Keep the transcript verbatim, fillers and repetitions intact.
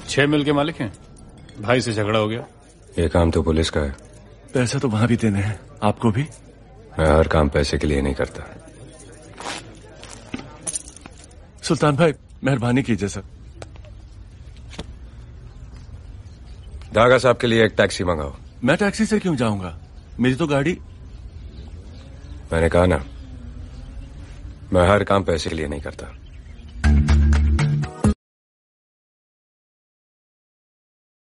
छह मिल के मालिक हैं। भाई से झगड़ा हो गया। ये काम तो पुलिस का है। पैसे तो वहां भी देने हैं, आपको भी। मैं हर काम पैसे के लिए नहीं करता। सुल्तान भाई मेहरबानी कीजिए सर। दागा साहब के लिए एक टैक्सी मंगाओ। मैं टैक्सी से क्यों जाऊंगा, मेरी तो गाड़ी। मैंने कहा ना, मैं हर काम पैसे के लिए नहीं करता।